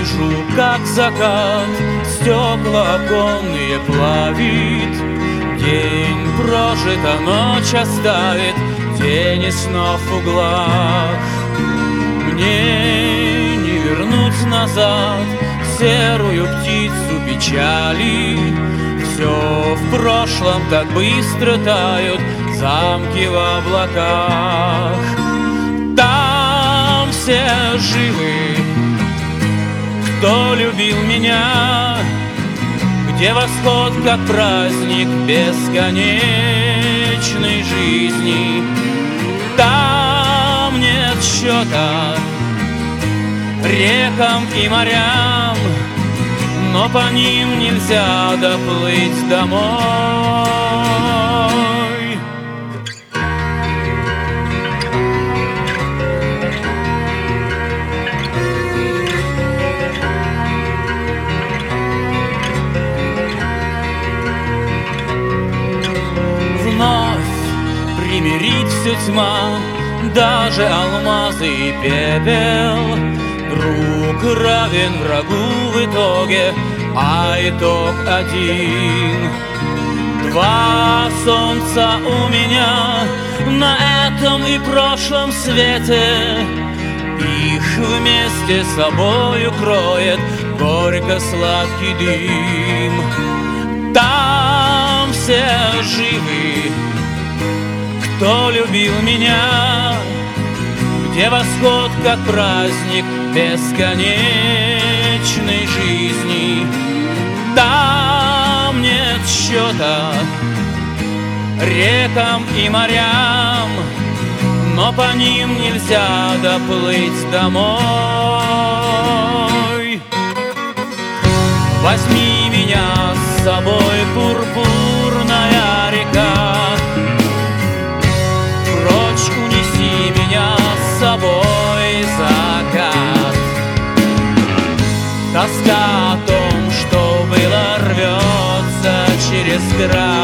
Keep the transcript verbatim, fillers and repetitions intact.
вижу, как закат стекла оконные плавит. День прожит, а ночь оставит тени снов в углах. Мне не вернуть назад серую птицу печали. Все в прошлом так быстро тают замки в облаках. Там все живы, кто любил меня, где восход как праздник бесконечной жизни. Там нет счета рекам и морям, но по ним нельзя доплыть домой. Примирить всю тьма, даже алмазы и пепел. Друг равен врагу в итоге, а итог один. Два солнца у меня на этом и прошлом свете. Их вместе с собою кроет горько-сладкий дым. Там все живы, кто любил меня, где восход как праздник бесконечной жизни. Там нет счета рекам и морям, но по ним нельзя доплыть домой. Возьми меня с собой, пурпурная река, унеси меня с собой, закат. Тоска о том, что было, рвется через край.